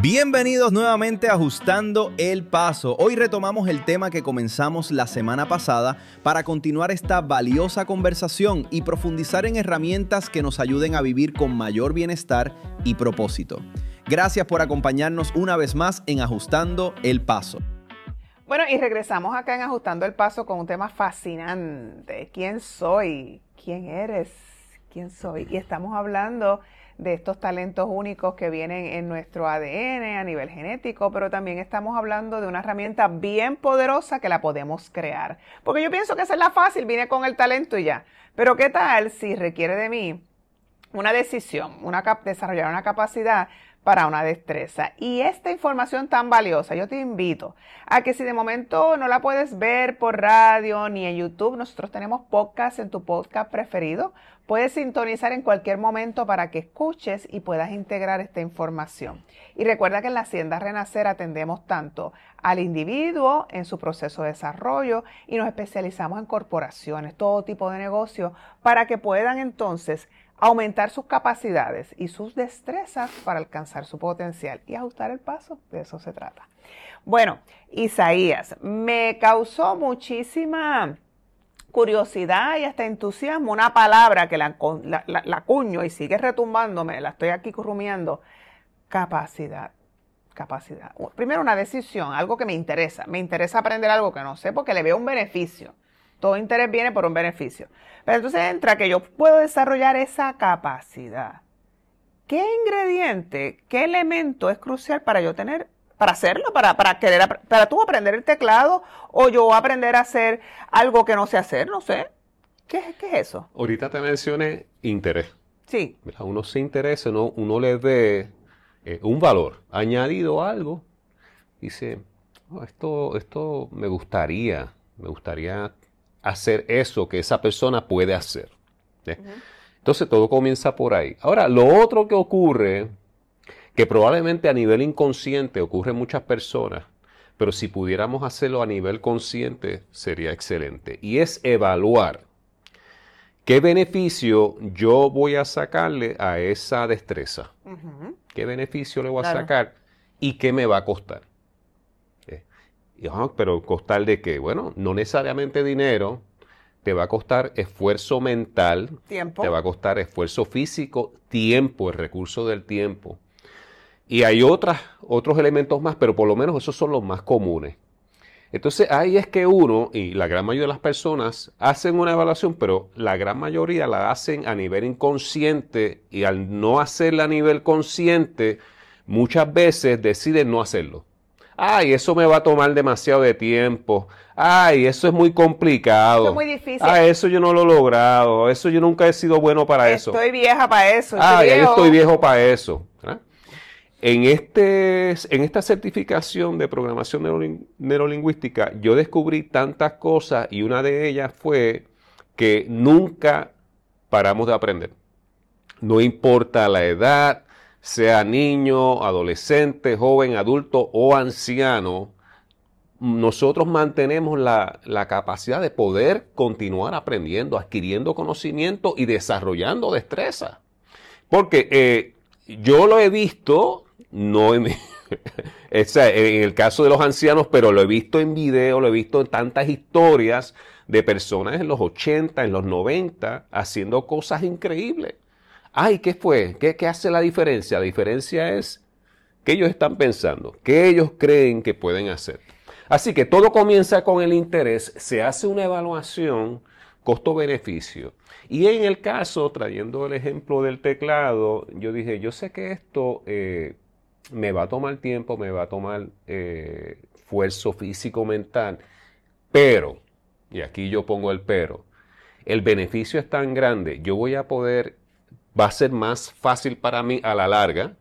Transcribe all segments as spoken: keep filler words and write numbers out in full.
Bienvenidos nuevamente a Ajustando el Paso. Hoy retomamos el tema que comenzamos la semana pasada para continuar esta valiosa conversación y profundizar en herramientas que nos ayuden a vivir con mayor bienestar y propósito. Gracias por acompañarnos una vez más en Ajustando el Paso. Bueno, y regresamos acá en Ajustando el Paso con un tema fascinante. ¿Quién soy? ¿Quién eres? ¿Quién soy? Y estamos hablando de estos talentos únicos que vienen en nuestro A D N a nivel genético, pero también estamos hablando de una herramienta bien poderosa que la podemos crear. Porque yo pienso que esa es la fácil, vine con el talento y ya. Pero ¿qué tal si requiere de mí una decisión, una cap- desarrollar una capacidad para una destreza? Y esta información tan valiosa, yo te invito a que si de momento no la puedes ver por radio ni en YouTube, nosotros tenemos podcast en tu podcast preferido. Puedes sintonizar en cualquier momento para que escuches y puedas integrar esta información. Y recuerda que en la Hacienda Renacer atendemos tanto al individuo en su proceso de desarrollo y nos especializamos en corporaciones, todo tipo de negocios, para que puedan entonces aumentar sus capacidades y sus destrezas para alcanzar su potencial y ajustar el paso. De eso se trata. Bueno, Isaías, me causó muchísima curiosidad y hasta entusiasmo una palabra que la, la, la, la cuño y sigue retumbándome, la estoy aquí rumiando: capacidad. Capacidad. Primero, una decisión, algo que me interesa. Me interesa aprender algo que no sé porque le veo un beneficio. Todo interés viene por un beneficio. Pero entonces entra que yo puedo desarrollar esa capacidad. ¿Qué ingrediente, qué elemento es crucial para yo tener, para hacerlo, para, para querer, para tú aprender el teclado o yo aprender a hacer algo que no sé hacer? No sé. ¿Qué, qué es eso? Ahorita te mencioné interés. Sí. Uno se interesa, uno, uno le ve eh, un valor añadido a algo. Dice, oh, esto, esto me gustaría, me gustaría hacer eso que esa persona puede hacer. ¿eh? Uh-huh. Entonces todo comienza por ahí. Ahora, lo otro que ocurre, que probablemente a nivel inconsciente ocurre en muchas personas, pero si pudiéramos hacerlo a nivel consciente sería excelente, y es evaluar qué beneficio yo voy a sacarle a esa destreza. Uh-huh. ¿Qué beneficio le voy a claro. sacar y qué me va a costar? Pero ¿costar de qué? Bueno, no necesariamente dinero, te va a costar esfuerzo mental, tiempo. Te va a costar esfuerzo físico, tiempo, el recurso del tiempo. Y hay otras, otros elementos más, pero por lo menos esos son los más comunes. Entonces ahí es que uno, y la gran mayoría de las personas, hacen una evaluación, pero la gran mayoría la hacen a nivel inconsciente, y al no hacerla a nivel consciente, muchas veces deciden no hacerlo. Ay, eso me va a tomar demasiado de tiempo. Ay, eso es muy complicado. Eso es muy difícil. Ay, eso yo no lo he logrado. Eso yo nunca he sido bueno para estoy eso. Estoy vieja para eso. Ay, yo estoy viejo para eso. ¿verdad? En, este, en esta certificación de programación neuroling- neurolingüística, yo descubrí tantas cosas y una de ellas fue que nunca paramos de aprender. No importa la edad, sea niño, adolescente, joven, adulto o anciano, nosotros mantenemos la, la capacidad de poder continuar aprendiendo, adquiriendo conocimiento y desarrollando destreza. Porque eh, yo lo he visto, no en, en el caso de los ancianos, pero lo he visto en video, lo he visto en tantas historias de personas en los ochenta, en los noventa, haciendo cosas increíbles. Ay, ¿qué fue? ¿Qué, ¿Qué hace la diferencia? La diferencia es qué ellos están pensando, qué ellos creen que pueden hacer. Así que todo comienza con el interés, se hace una evaluación costo-beneficio. Y en el caso, trayendo el ejemplo del teclado, yo dije, yo sé que esto eh, me va a tomar tiempo, me va a tomar eh, esfuerzo físico-mental, pero, y aquí yo pongo el pero, el beneficio es tan grande, yo voy a poder... va a ser más fácil para mí a la larga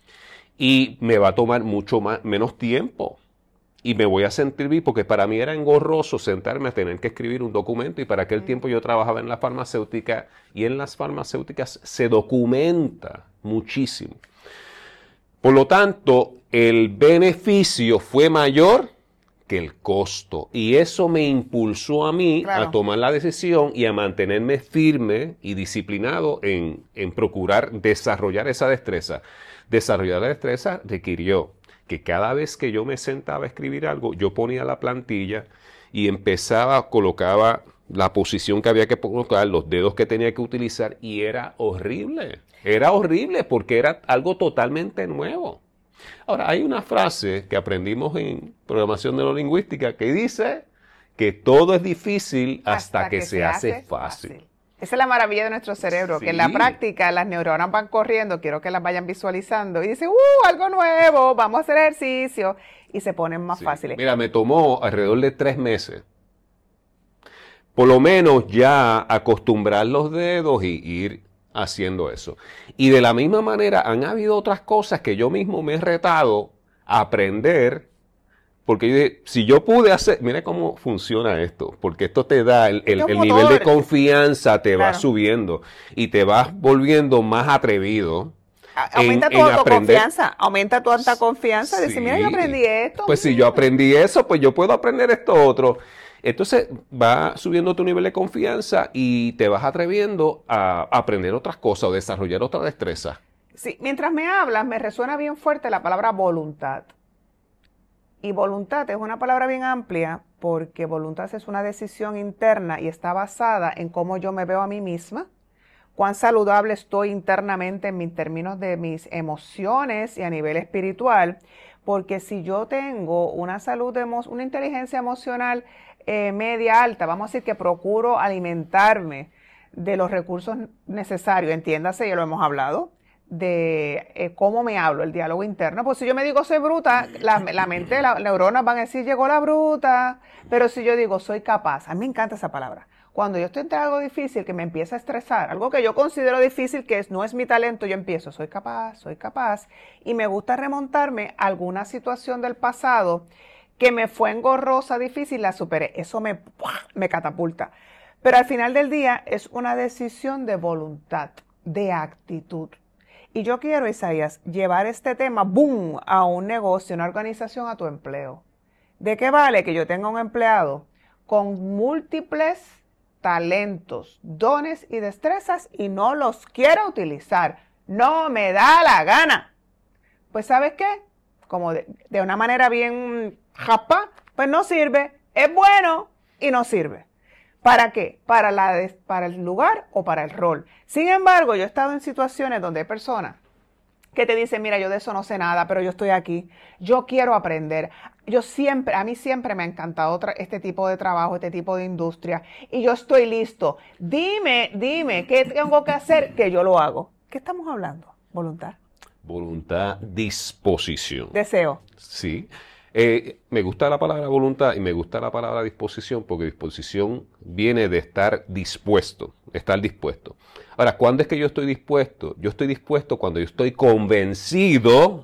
y me va a tomar mucho más, menos tiempo y me voy a sentir bien porque para mí era engorroso sentarme a tener que escribir un documento y para aquel tiempo yo trabajaba en la farmacéutica y en las farmacéuticas se documenta muchísimo. Por lo tanto, el beneficio fue mayor que el costo. Y eso me impulsó a mí claro. a tomar la decisión y a mantenerme firme y disciplinado en, en procurar desarrollar esa destreza. Desarrollar la destreza requirió que cada vez que yo me sentaba a escribir algo, yo ponía la plantilla y empezaba, colocaba la posición que había que colocar, los dedos que tenía que utilizar, y era horrible. Era horrible porque era algo totalmente nuevo. Ahora, hay una frase que aprendimos en programación neurolingüística que dice que todo es difícil hasta, hasta que, que se, se hace, hace fácil. fácil. Esa es la maravilla de nuestro cerebro, sí. que en la práctica las neuronas van corriendo, quiero que las vayan visualizando, y dicen, ¡uh, algo nuevo! Vamos a hacer ejercicio, y se ponen más sí. fáciles. Mira, me tomó alrededor de tres meses, por lo menos ya acostumbrar los dedos y ir haciendo eso. Y de la misma manera han habido otras cosas que yo mismo me he retado a aprender, porque yo dije, si yo pude hacer, mira cómo funciona esto, porque esto te da, el, el, el nivel de confianza te claro. va subiendo y te vas volviendo más atrevido. Aumenta en, tu en autoconfianza, aumenta tu autoconfianza, sí. Decir, mira, yo aprendí esto. Pues mira. Si yo aprendí eso, pues yo puedo aprender esto otro. Entonces va subiendo tu nivel de confianza y te vas atreviendo a aprender otras cosas o desarrollar otra destreza. Sí, mientras me hablas me resuena bien fuerte la palabra voluntad. Y voluntad es una palabra bien amplia porque voluntad es una decisión interna y está basada en cómo yo me veo a mí misma, cuán saludable estoy internamente en términos de mis emociones y a nivel espiritual, porque si yo tengo una salud, emo- una inteligencia emocional eh, media alta, vamos a decir que procuro alimentarme de los recursos necesarios, entiéndase, ya lo hemos hablado, de eh, cómo me hablo, el diálogo interno. Pues si yo me digo soy bruta, la, la mente, las neuronas van a decir llegó la bruta, pero si yo digo soy capaz, a mí me encanta esa palabra. Cuando yo estoy entre algo difícil que me empieza a estresar, algo que yo considero difícil, que es, no es mi talento, yo empiezo, soy capaz, soy capaz, y me gusta remontarme a alguna situación del pasado que me fue engorrosa, difícil, la superé. Eso me, me catapulta. Pero al final del día es una decisión de voluntad, de actitud. Y yo quiero, Isaías, llevar este tema, boom, a un negocio, una organización, a tu empleo. ¿De qué vale que yo tenga un empleado con múltiples talentos, dones y destrezas y no los quiero utilizar? No me da la gana. Pues ¿sabes qué? Como de, de una manera bien japa, pues no sirve. Es bueno y no sirve. ¿Para qué? Para, la, para el lugar o para el rol. Sin embargo, yo he estado en situaciones donde hay personas que te dicen, mira, yo de eso no sé nada, pero yo estoy aquí, yo quiero aprender. Yo siempre, a mí siempre me ha encantado tra- este tipo de trabajo, este tipo de industria, y yo estoy listo. Dime, dime, ¿qué tengo que hacer? Que yo lo hago. ¿Qué estamos hablando? Voluntad. Voluntad, disposición. Deseo. Sí. Eh, me gusta la palabra voluntad y me gusta la palabra disposición porque disposición viene de estar dispuesto, estar dispuesto. Ahora, ¿cuándo es que yo estoy dispuesto? Yo estoy dispuesto cuando yo estoy convencido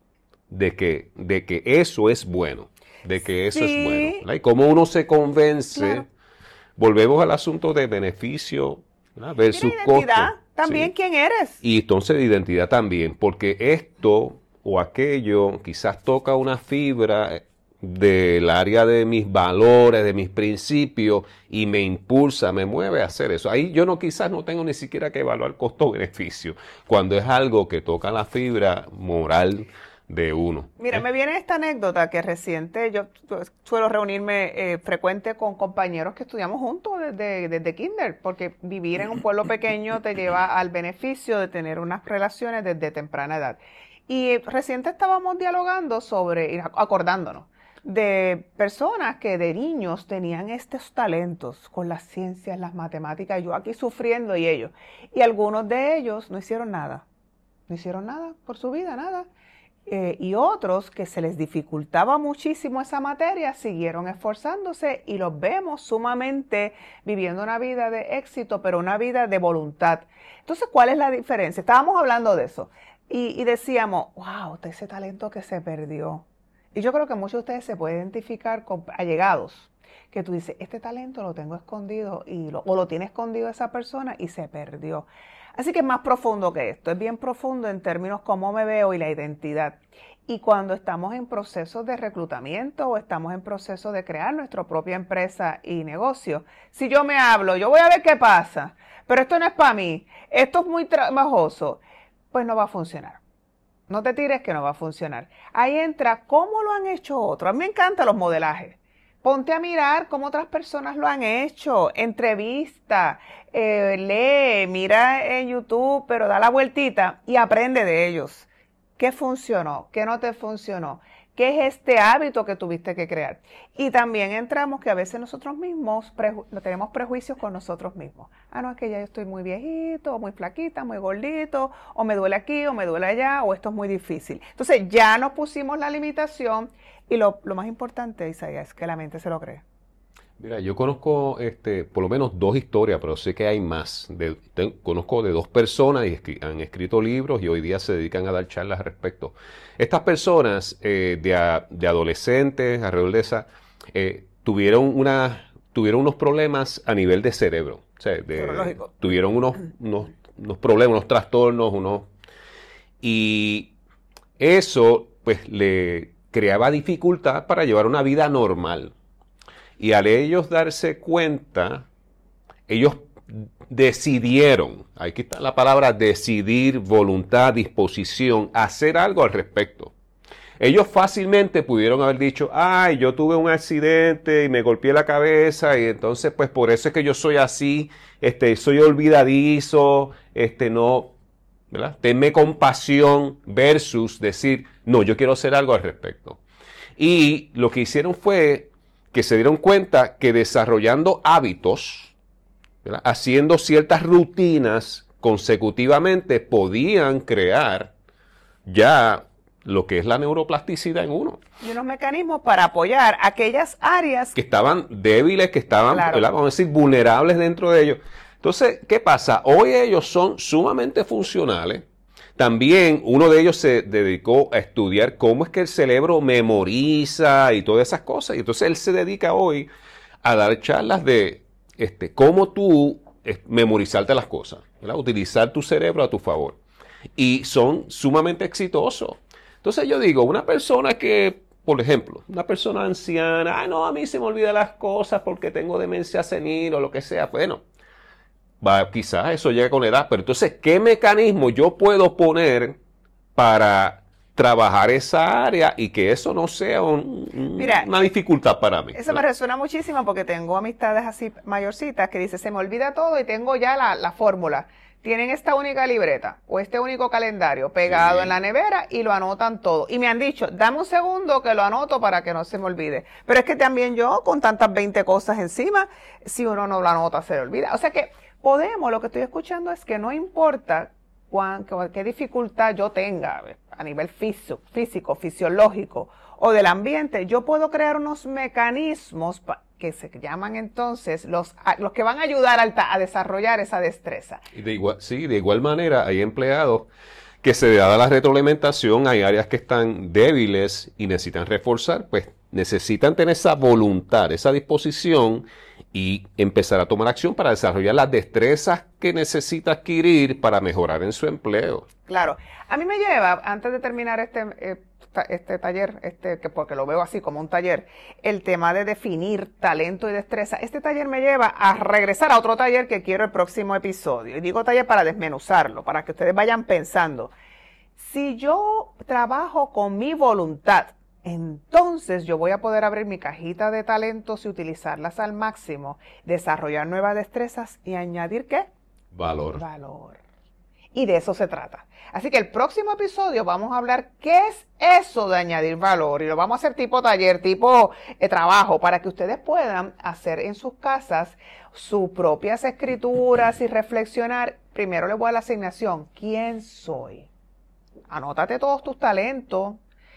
de que, de que eso es bueno, de que eso sí. es bueno. ¿Verdad? Y como uno se convence, claro. Volvemos al asunto de beneficio, ¿verdad? Versus costo. También, sí. ¿Quién eres? Y entonces de identidad también, porque esto o aquello quizás toca una fibra del área de mis valores, de mis principios, y me impulsa, me mueve a hacer eso. Ahí yo no quizás no tengo ni siquiera que evaluar costo-beneficio, cuando es algo que toca la fibra moral de uno. Mira, ¿eh? Me viene esta anécdota que reciente, yo suelo reunirme eh, frecuente con compañeros que estudiamos juntos desde, desde kinder, porque vivir en un pueblo pequeño te lleva al beneficio de tener unas relaciones desde temprana edad. Y reciente estábamos dialogando sobre, acordándonos, de personas que de niños tenían estos talentos con las ciencias, las matemáticas, yo aquí sufriendo y ellos. Y algunos de ellos no hicieron nada, no hicieron nada por su vida, nada. Eh, y otros que se les dificultaba muchísimo esa materia, siguieron esforzándose y los vemos sumamente viviendo una vida de éxito, pero una vida de voluntad. Entonces, ¿cuál es la diferencia? Estábamos hablando de eso. Y, y decíamos, wow, ese talento que se perdió. Y yo creo que muchos de ustedes se pueden identificar con allegados, que tú dices, este talento lo tengo escondido, y lo, o lo tiene escondido esa persona y se perdió. Así que es más profundo que esto, es bien profundo en términos cómo me veo y la identidad. Y cuando estamos en procesos de reclutamiento o estamos en procesos de crear nuestra propia empresa y negocio, si yo me hablo, yo voy a ver qué pasa, pero esto no es para mí, esto es muy trabajoso, pues no va a funcionar. No te tires que no va a funcionar. Ahí entra cómo lo han hecho otros. A mí me encantan los modelajes. Ponte a mirar cómo otras personas lo han hecho. Entrevista, eh, lee, mira en YouTube, pero da la vueltita y aprende de ellos. ¿Qué funcionó? ¿Qué no te funcionó? ¿Qué es este hábito que tuviste que crear? Y también entramos que a veces nosotros mismos preju- tenemos prejuicios con nosotros mismos. Ah, no, es que ya yo estoy muy viejito, o muy flaquita, muy gordito, o me duele aquí, o me duele allá, o esto es muy difícil. Entonces ya nos pusimos la limitación y lo, lo más importante, Isaías, es que la mente se lo cree. Mira, yo conozco este, por lo menos dos historias, pero sé que hay más. De, te- conozco de dos personas y escri- han escrito libros y hoy día se dedican a dar charlas al respecto. Estas personas eh, de, a- de adolescentes, alrededor de esa, eh, tuvieron, una, tuvieron unos problemas a nivel de cerebro. O sea, de- Neurológico. tuvieron unos, unos, unos problemas, unos trastornos, unos... Y eso, pues, le creaba dificultad para llevar una vida normal. Y al ellos darse cuenta, ellos decidieron, aquí está la palabra decidir, voluntad, disposición, hacer algo al respecto. Ellos fácilmente pudieron haber dicho, ay, yo tuve un accidente y me golpeé la cabeza y entonces pues por eso es que yo soy así, este, soy olvidadizo, este, no, ¿verdad? Tenme compasión versus decir, no, yo quiero hacer algo al respecto. Y lo que hicieron fue que se dieron cuenta que desarrollando hábitos, ¿verdad? Haciendo ciertas rutinas consecutivamente, podían crear ya lo que es la neuroplasticidad en uno. Y unos mecanismos para apoyar aquellas áreas Que estaban débiles, que estaban, Claro. ¿verdad? Vamos a decir, vulnerables dentro de ellos. Entonces, ¿qué pasa? Hoy ellos son sumamente funcionales. También uno de ellos se dedicó a estudiar cómo es que el cerebro memoriza y todas esas cosas. Y entonces él se dedica hoy a dar charlas de este, cómo tú eh, memorizarte las cosas, ¿verdad? Utilizar tu cerebro a tu favor. Y son sumamente exitosos. Entonces yo digo, una persona que, por ejemplo, una persona anciana, ay no, a mí se me olvidan las cosas porque tengo demencia senil o lo que sea, bueno, va, quizás eso llega con la edad, pero entonces, ¿qué mecanismo yo puedo poner para trabajar esa área y que eso no sea un- un- Mira, una dificultad para mí? Eso me resuena muchísimo porque tengo amistades así mayorcitas que dicen, se me olvida todo y tengo ya la, la fórmula. Tienen esta única libreta o este único calendario pegado Sí. en la nevera y lo anotan todo. Y me han dicho, dame un segundo que lo anoto para que no se me olvide. Pero es que también yo, con tantas veinte cosas encima, si uno no lo anota, se le olvida. O sea que podemos, lo que estoy escuchando es que no importa cuán, qué, qué dificultad yo tenga a nivel físico, físico, fisiológico o del ambiente, yo puedo crear unos mecanismos pa- que se llaman entonces los, a- los que van a ayudar al ta- a desarrollar esa destreza. Y de igual, sí, de igual manera hay empleados que se dada la retroalimentación, hay áreas que están débiles y necesitan reforzar, pues necesitan tener esa voluntad, esa disposición y empezar a tomar acción para desarrollar las destrezas que necesita adquirir para mejorar en su empleo. Claro, a mí me lleva, antes de terminar este, eh, ta- este taller, este, que porque lo veo así como un taller, el tema de definir talento y destreza, este taller me lleva a regresar a otro taller que quiero el próximo episodio. Y digo taller para desmenuzarlo, para que ustedes vayan pensando. Si yo trabajo con mi voluntad, entonces yo voy a poder abrir mi cajita de talentos y utilizarlas al máximo, desarrollar nuevas destrezas y añadir ¿qué? Valor. Valor. Y de eso se trata. Así que el próximo episodio vamos a hablar qué es eso de añadir valor. Y lo vamos a hacer tipo taller, tipo eh, trabajo, para que ustedes puedan hacer en sus casas sus propias escrituras y reflexionar. Primero les voy a la asignación. ¿Quién soy? Anótate todos tus talentos.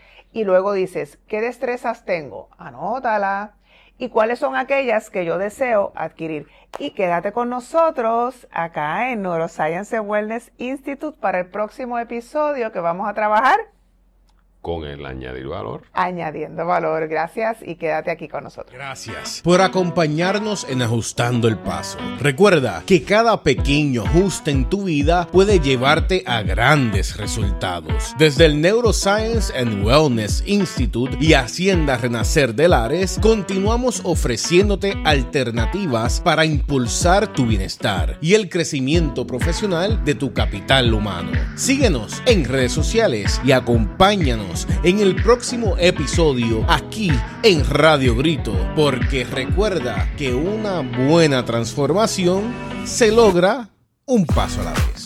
Y luego dices, ¿qué destrezas tengo? Anótala. ¿Y cuáles son aquellas que yo deseo adquirir? Y quédate con nosotros acá en Neuroscience and Wellness Institute para el próximo episodio que vamos a trabajar con el añadir valor. Añadiendo valor. Gracias y quédate aquí con nosotros. Gracias por acompañarnos en Ajustando el Paso. Recuerda que cada pequeño ajuste en tu vida puede llevarte a grandes resultados. Desde el Neuroscience and Wellness Institute y Hacienda Renacer de Lares, continuamos ofreciéndote alternativas para impulsar tu bienestar y el crecimiento profesional de tu capital humano. Síguenos en redes sociales y acompáñanos en el próximo episodio aquí en Radio Grito, porque recuerda que una buena transformación se logra un paso a la vez.